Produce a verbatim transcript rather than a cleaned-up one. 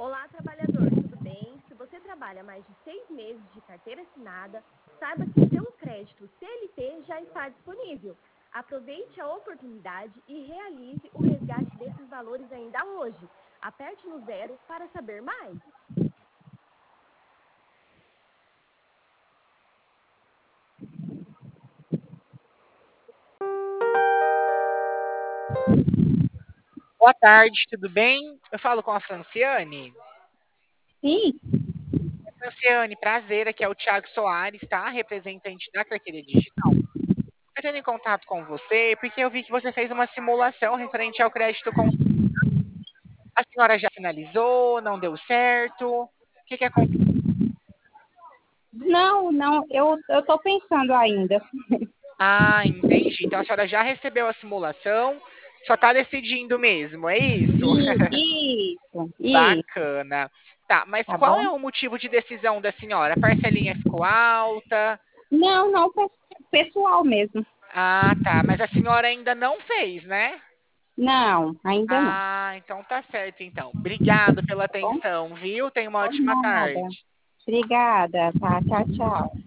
Olá, trabalhador, tudo bem? Se você trabalha mais de seis meses de carteira assinada, saiba que o seu crédito C L T já está disponível. Aproveite a oportunidade e realize o resgate desses valores ainda hoje. Aperte no zero para saber mais. Boa tarde, tudo bem? Eu falo com a Franciane. Sim, Franciane, prazer, aqui é o Thiago Soares, tá? Representante da carteira digital. Entrando em contato com você, porque eu vi que você fez uma simulação referente ao crédito com. A senhora já finalizou, não deu certo? O que que aconteceu? não, não, eu eu tô pensando ainda. Ah, entendi. Então a senhora já recebeu a simulação, só tá decidindo mesmo, é isso? E, isso, isso, Bacana. Tá, mas tá qual é bom? o motivo de decisão da senhora? A parcelinha ficou alta? Não, não, pe- pessoal mesmo. Ah, tá. Mas a senhora ainda não fez, né? Não, ainda não, Ah, então tá certo, então. Obrigado pela tá bom? atenção, viu? Tenha uma Por ótima nada. tarde. Obrigada, tá? Tchau, tchau.